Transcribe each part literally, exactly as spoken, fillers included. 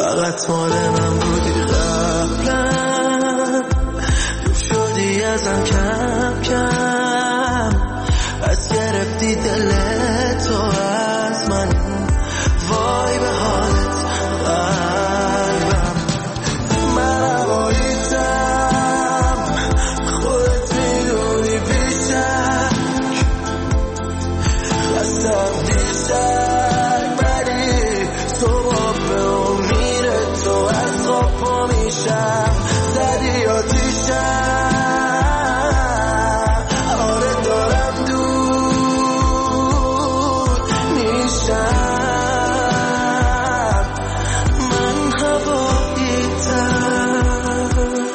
فقط مال من بودی قبلا، دور شدی ازم کم کم، از گرفتی دل تو از من، وای به حالت قلبم. من عوایزم خودت میدونی بیشتر، خستم دیشتر ولی صبح به امید تو از خواب پا میشم، زدی آتیشم، آره دارم دور میشم، من هوایی‌تر.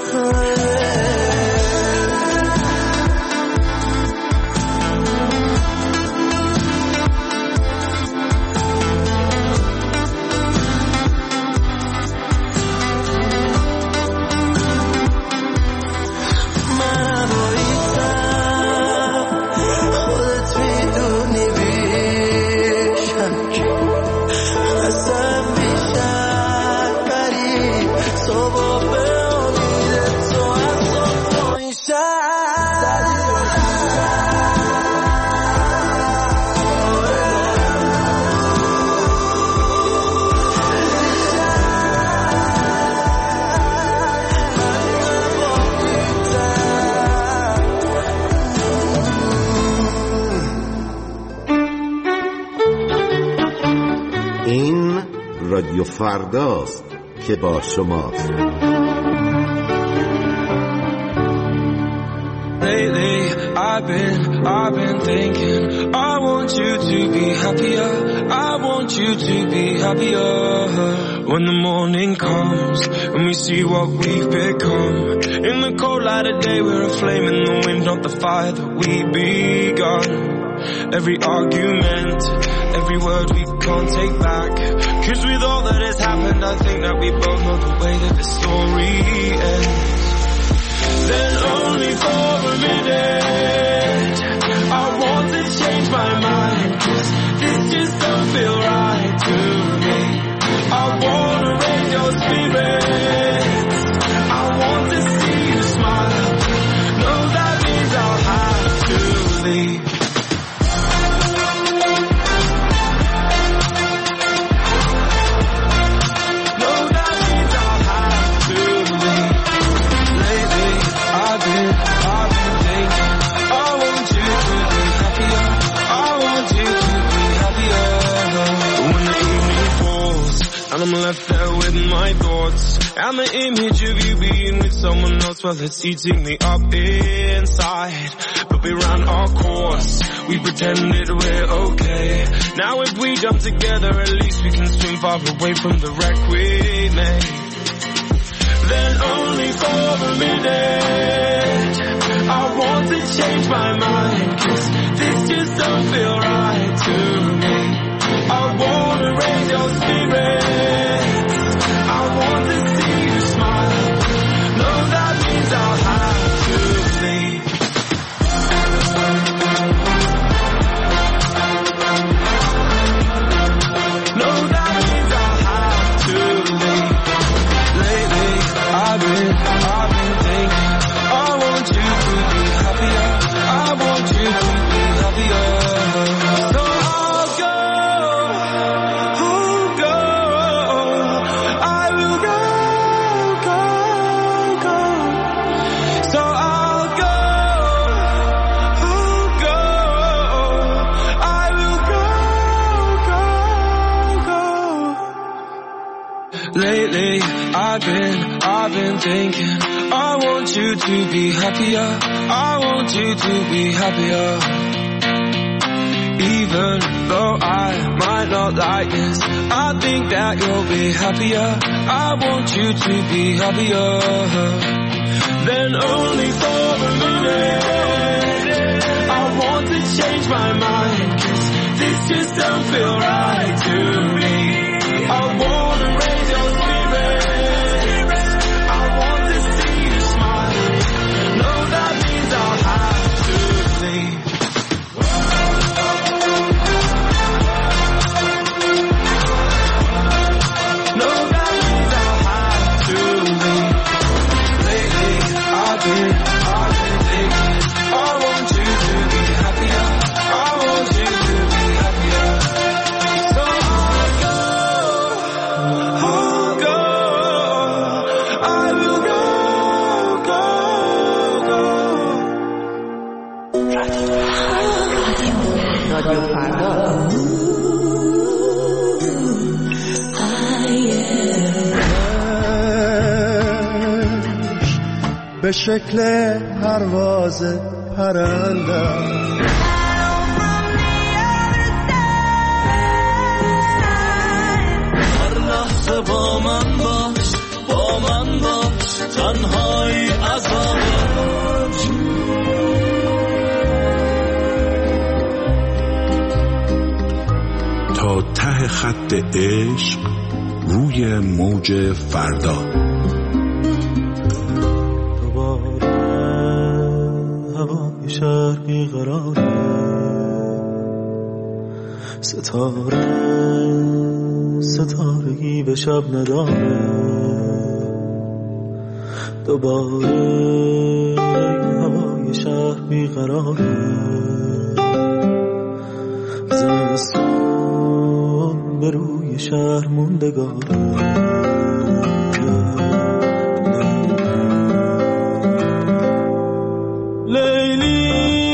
رادیو فرداست که با شماست. Lately I've been, I've been thinking I want you to be happier, I want you to be happier. When the morning comes and we see what we've become, in the cold light of day we're a flame in the wind, not the fire that we begun. Every argument, every word we can't take back, 'cause with all that has happened I think that we both know the way that the story ends. Then only for a minute I want to change my mind, 'cause this just don't feel right to me. I want to raise your spirits, I want to see you smile. No, that means I'll have to leave. I'm left there with my thoughts, and the image of you being with someone else, well, it's eating me up inside. But we ran our course, we pretended we're okay. Now if we jump together, at least we can swim far away from the wreck we made. Then only for a minute I want to change my mind, 'cause this just don't feel right to me. I want to raise your spirits, I want to see you smile. No, that means I'll have to leave. No, that means I'll have to leave. Lately I've been, I've been thinking I want you to be happier, I want you to be happier. So I'll go, lately I've been, I've been thinking I want you to be happier, I want you to be happier. Even though I might not like this, I think that you'll be happier, I want you to be happier. Then only for a minute I want to change my mind, 'cause this just don't feel right to me. I want to raise your spirits, I want to see you smile. No, that means I'll have to leave. No, that means به شکل پرواز پرندم. هر لحظه با من باش، با من باش، تنهایی عذابش. تا ته خط عشق روی موج فردا. دوباره هوای شهر بیقراره، ستاره ستارگی به شب نداره. دوباره هوای شهر بیقراره، زمستون به روی شهر موندگاره. لیلی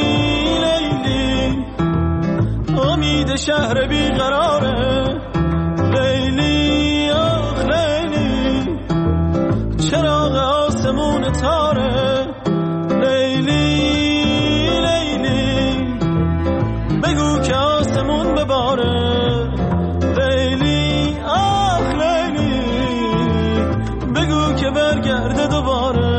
لیلی امید شهر بیقراره. لیلی آخ لیلی چراغ آسمون تاره. لیلی لیلی بگو که آسمون بباره. لیلی آخ لیلی بگو که برگرده دوباره.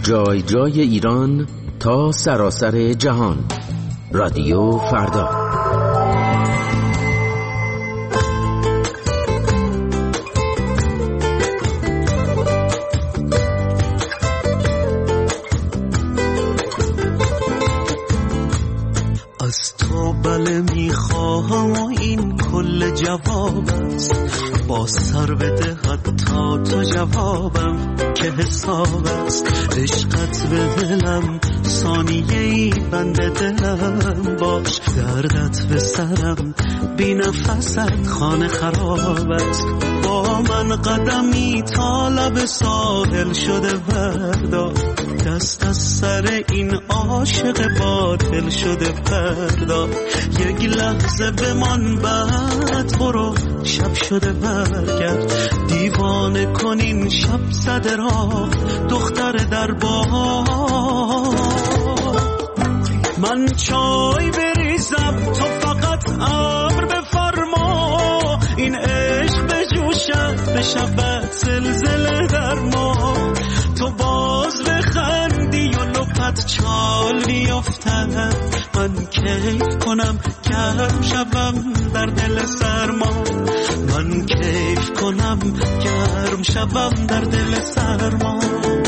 جای جای ایران تا سراسر جهان. رادیو فردا. از تو بله میخواهم و این کل جواب است، با سر بده حتی تو جوابم که حساب است. عشقت به دلم ثانیه ای بند دلم باش، دردت به سرم بی نفست خانه خراب است. با من قدمی تا لب ساحل شده بردار، دست از سر این عاشق باطل شده بردار. یک لحظه بمان بعد برو شب شده برگرد، دیوانه کنین شب زده را دختر در بار. من چای بریزم تو فقط امر بفرما، این عشق بجوشد به شبت زلزله در ما. تو باز بخندی و لپت چال بیفتد، من کیف کنم گرم شبم در دل سرما. من کیف کنم گرم شبم در دل سرما.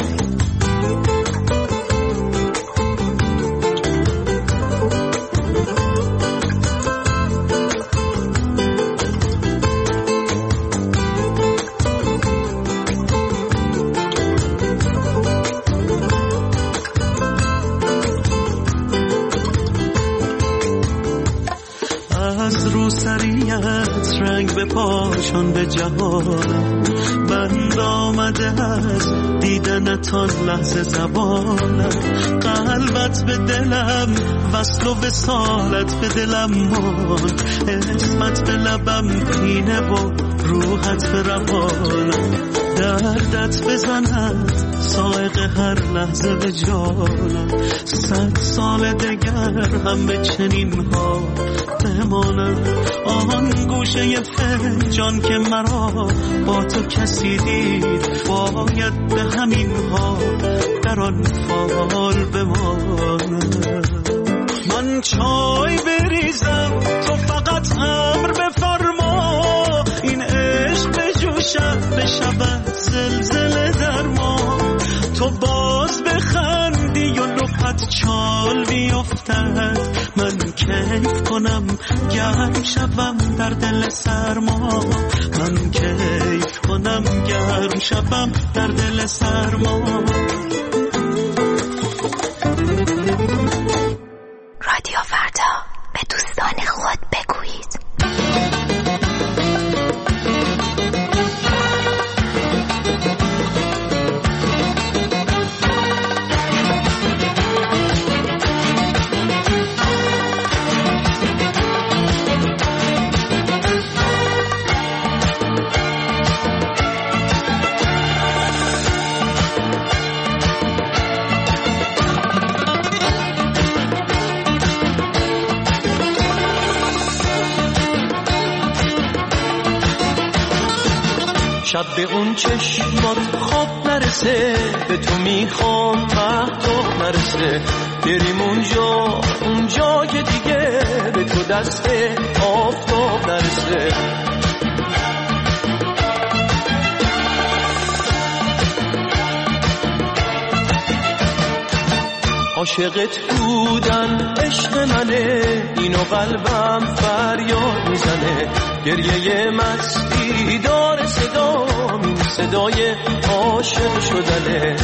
رنگ به پاشان به جهانم، بند آمده از دیدنتان لحظه زبانم. قلبت به دلم وصل و وصالت به دلم مان، اسمت به لبم پینه و روحت به روانم. دردت بزند سائق هر لحظه به جانم، صد سال دگر هم به چنین ها بمانم. آن گوشه فنجان که مرا با تو کسی دید، باید به همین ها در آن فال بمانم. من چای بریزم تو فقط امر بفرما، این عشق بجوشد به شبت زلزله در ما. تو باز بخندی و لپت چال بیفتد، من کیف کنم گرم شبم در دل سرما. من کیف کنم گرم شبم در دل سرما. رادیو فردا، به دوستان خود بگویید. شب به اون چشمات خواب نرسه، به تو میخوام مهتاب نرسه. بریم اونجا اونجا که دیگه به تو دست آفتاب نرسه. عاشقت بودن عشق منه، اینو قلبم فریاد میزنه. گریه مستی داره صدا، این صدای عاشق شدنه.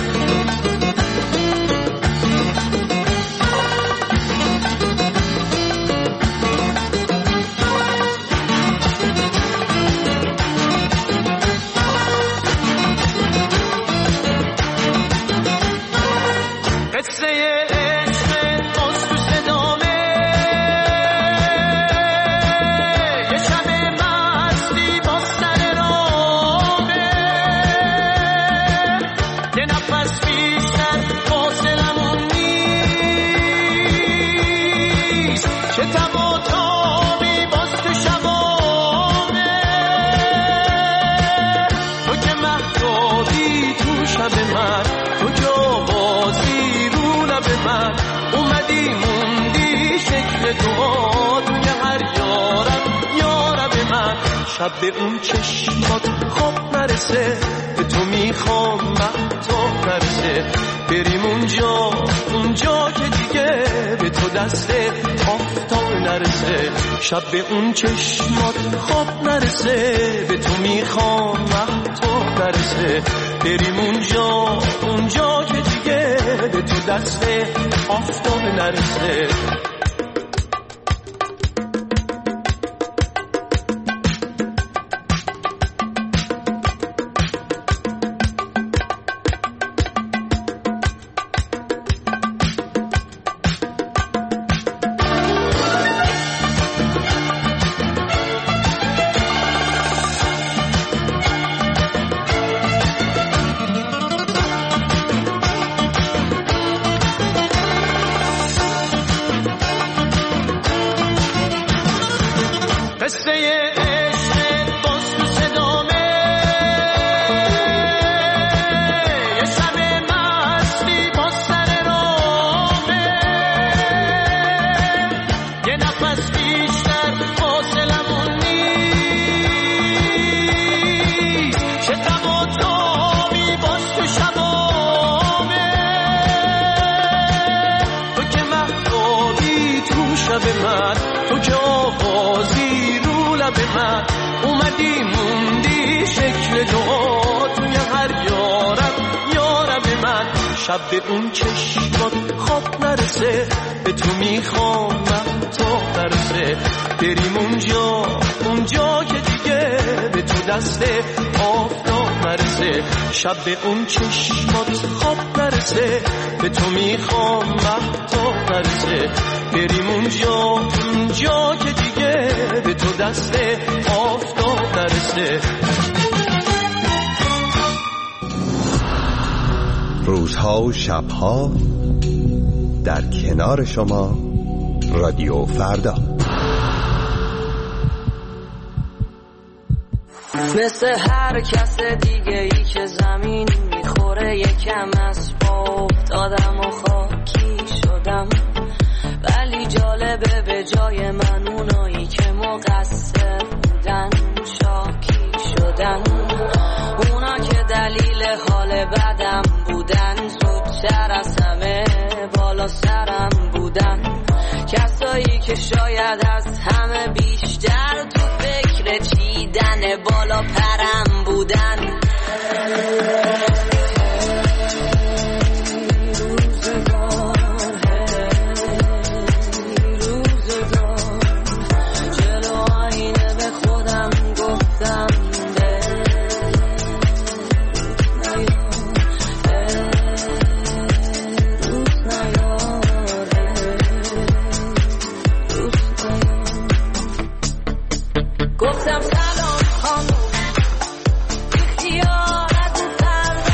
من اومدی موندی شکل تو توی هر یارم یارم من. شب به اون چشمات خواب نرسه به تو میخوام مهتاب نرسه. بریم اونجا اونجا که دیگه به تو دست آفتاب نرسه. شب به اون چشمات خواب نرسه به تو میخوام مهتاب نرسه. بریم اونجا اونجا که دیگه به تو دست آفتاب نرسه. تو که آوازی رو لب من اومدی موندی شکل تو توی هر یارم یارم من. شب به اون چشمات خواب نرسه به تو میخوام مهتاب نرسه. بریم اونجا اونجا که دیگه به تو دست آفتاب نرسه. شب به اون چشمات خواب نرسه به تو میخوام مهتاب نرسه. بریم اونجا اونجا که دیگه به تو دست آفتاب نرسه. روزها و شبها در کنار شما رادیو فردا. مثل هر کس دیگه ای که زمین میخوره یکم از پا افتادم و خاکی شدم. ولی جالبه به جای من اونایی که مقصر بودن شاکی شدن. اونا که دلیل حال بدم بودن زودتر از همه بالا سرم بودن. کسایی که شاید از همه بیشتر تو فکر چیدن بالا پرم بودن. گفتم سلام خانم اختیارت فردا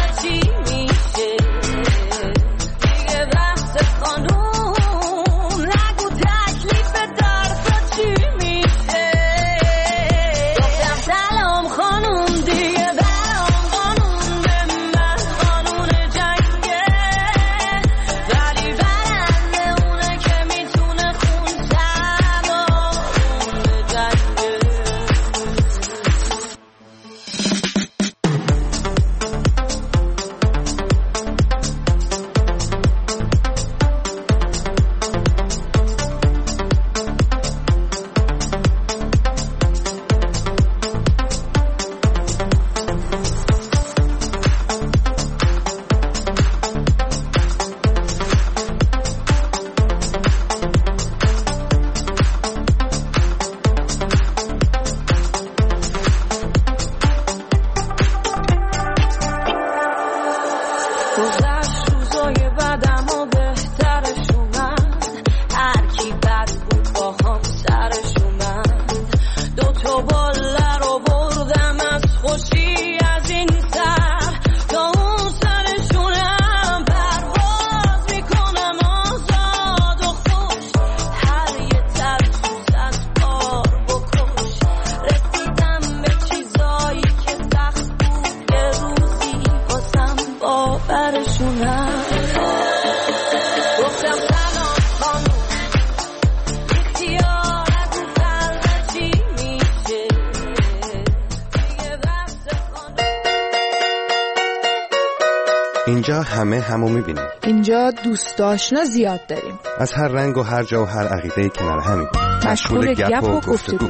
اینجا همه همو میبینیم. اینجا دوست آشنا زیاد داریم. از هر رنگ و هر جا و هر عقیده کنار همین. مشغول گپ و گفتگو.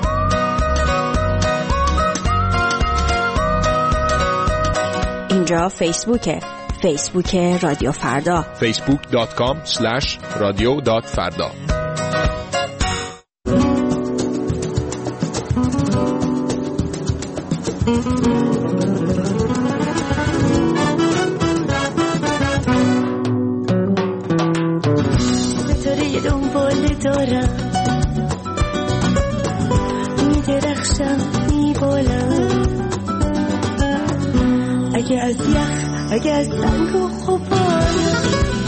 اینجا فیسبوکه. فیسبوک رادیو فردا. فیسبوک دات کام اسلش رادیو دات فردا. ستاره دنبال دارم، میدرخشم میبالم، اگه از یخ اگه از سنگ و غبارم،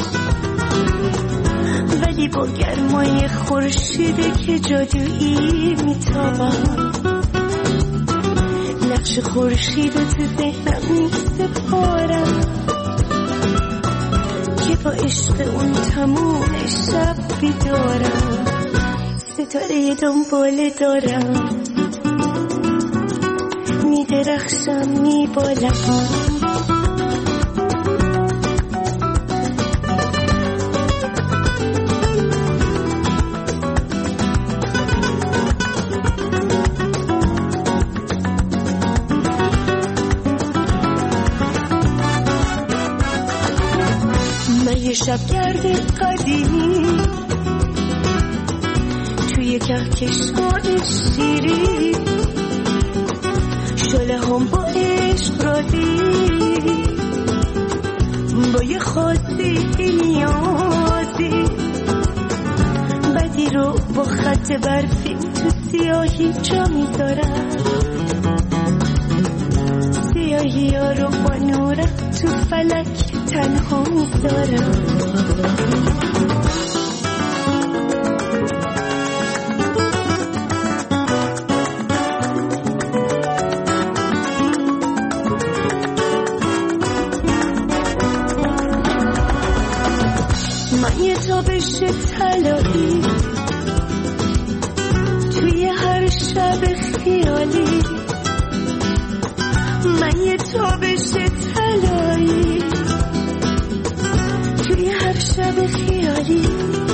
ولی با گرمای خورشیده که جادویی میتابم، نقش خورشید رو تو ذهنم میسپارم که با عشق اون تموم شب بیدارم. ستاره دنبال دارم، میدرخشم میبالم، شبگرد قدیمی توی کهکشان شیری، شله هم با عشق رازی، با یه خاصی نیازی، بدی رو با خط برفی تو سیاهی جا میذارم، سیاهی ها رو با نورت تو فلک تنها میذارم. من یه تابش طلایی توی هر شب خیالی، من یه تابش طلایی توی هر شب خیالی،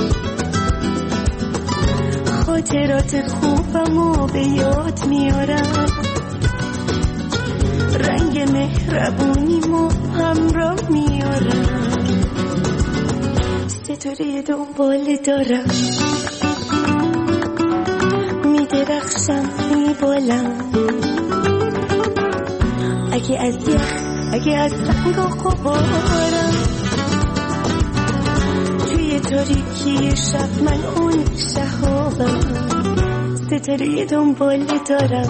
خاطرات خوبمو به یاد میارم، رنگ مهربونیمو همراه میارم، ستاره دنبال دارم، میدرخشم میبالم، اگه از یخ اگه از سنگ و غبارم، توی تاریکی شب من اون شهابم، ستاره دنبال دارم.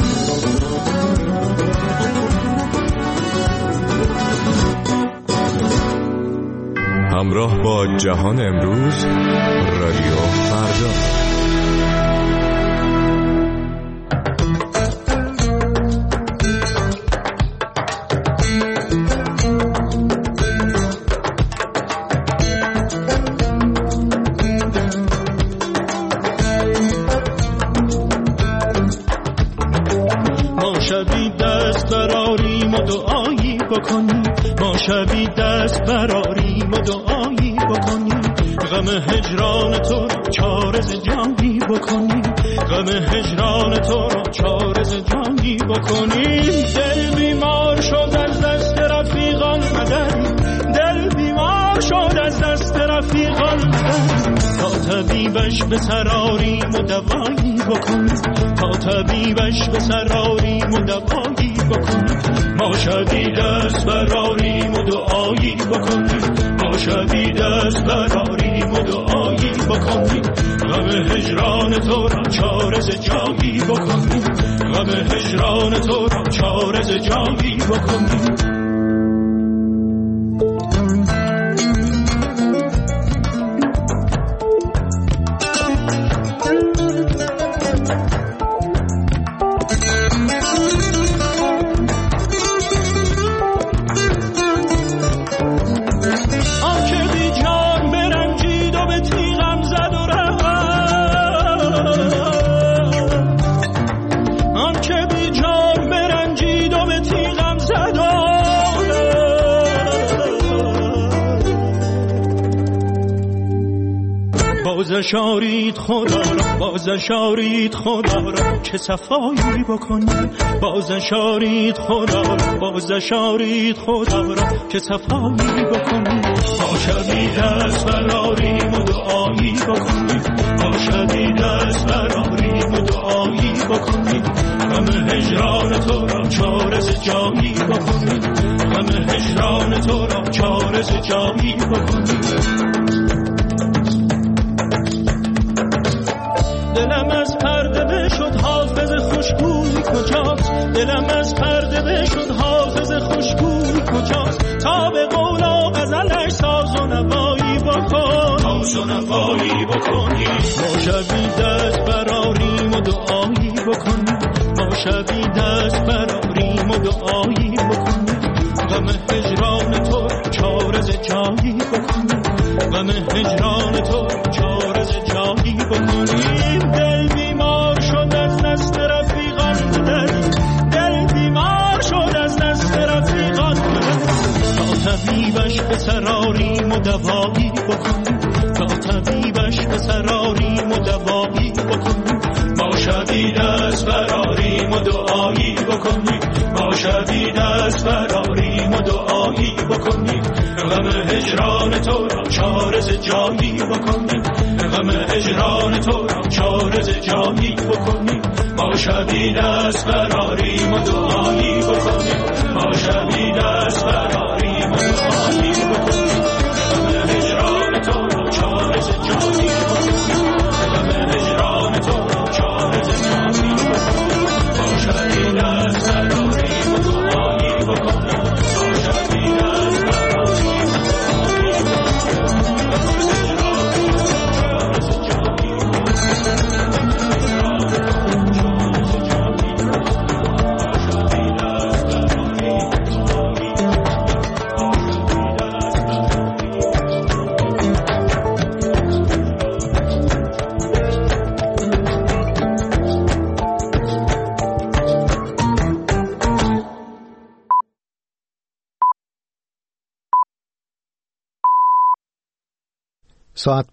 همراه با جهان امروز، رادیو فردا. ما شبی دست براریم و دعایی بکنیم، غم هجران تو را چارز جانی بکنیم، غم هجران تو را چارز جانی بکنیم. دل بیمار شد از دست رفیقان مدد، دل بیمار شد از دست رفیقان مدد، تا طبیبش به سراریم و دوایی بکنیم، تا طبیبش به سراریم و دوایی بکنیم. ما شبی دست براریم و دعایی بکنیم، ما شبی دست براریم و دعایی بکنیم، غم هجران تو را چارز جایی بکنیم، غم هجران تو را چارز جایی بکنیم. آن که بی جان برنجید و به تیغم زد بازش آرید خدا را، بازش آرید خدا را که صفایی بکنی، بازش آرید خدا را، بازش آرید خدا را که صفایی بکنی. ما شبی دست براریم و دعایی بکنی، ما شبی دست براریم و دعایی بکنی. غم هجران تو را چارز جایی بکنی، غم هجران تو را چارز جایی بکنی. دلم از پرده بشد حافظ خوشگوی کجاست، دلم از پرده بشد حافظ خوشگوی کجاست. تا به قول و غزلش ساز و نوایی بکن، ساز و نوایی بکنی. ما شبی دست براریم و دعایی بکنی، ما شبی دست براریم و دعایی بکنی. غم هجران تو چارز جایی بکنی، غم هجران تو چارز جایی بکنی. دل بیمار شد از دست رفیقان دل، دل بیمار شد از دست رفیقان دل. تا طبیبش به سراریم و دوایی بکنی، تا طبیبش به سراریم و دوایی بکنی. ما شبی دست براریم و دعایی بکنی، ما شبی دست براریم و دعایی بکنی. غم هجران تو را چارز جایی بکنی، غم هجران تو را چارز جایی بکنی. ما شبی دست براریم و دعایی بکنی، ما شبی دست براریم و دعایی بکنی. غم هجران تو را چارز جایی بکنی، غم هجران تو را چارز جایی بکنی. ما شبی دست براریم و دعایی بکنی، ما شبی دست براریم و ساعت